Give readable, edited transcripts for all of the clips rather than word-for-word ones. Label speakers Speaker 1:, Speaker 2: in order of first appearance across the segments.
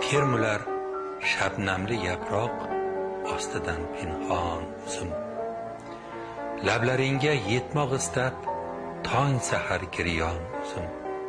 Speaker 1: termular shabnamli yaproq ostidan pinhon uzum. Lablaringga yetmoq istab tong sahar giryon uzum.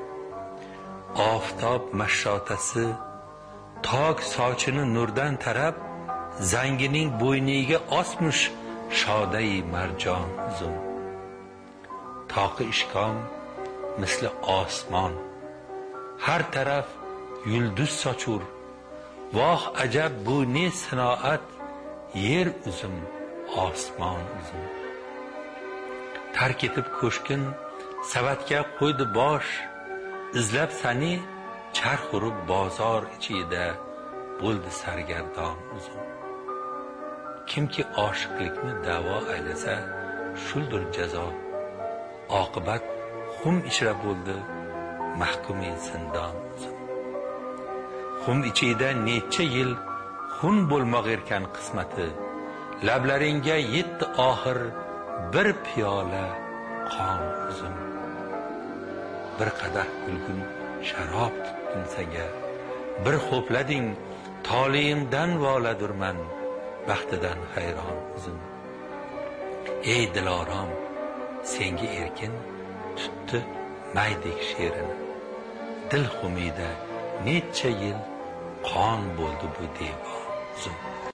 Speaker 1: Oftob mashshotasi tog sochini nurdan tarab, zangining bo'yniga osmish shodai marjon uzum. Toqi ishkom misli osmon, har taraf yulduz sochur. Voh ajab bu ne sinoat, yer uzum, osmon uzum. Tark etib ko'shkin savatga qo'ydi bosh, izlab sani charx urib bozor ichida bo'ldi sargardon uzum. Kimki oshiqlikni da'vo aylasa, shuldir jazo. Oqibat xum ichra bo'ldi mahkumi zindon uzum. Xum ichida necha yil xun bo'lmoq erkan qismati. Lablaringga yetdi oxir bir piyola qon uzum. Bir qadah gulgun sharob tutdim senga, bir xo'plading toleyimdan voladurman, baxtidan hayron uzum. Ey dilorom, senga erkin tutdi maydek she'rini. Dil xumida necha yil qon bo'ldi bu devon uzum.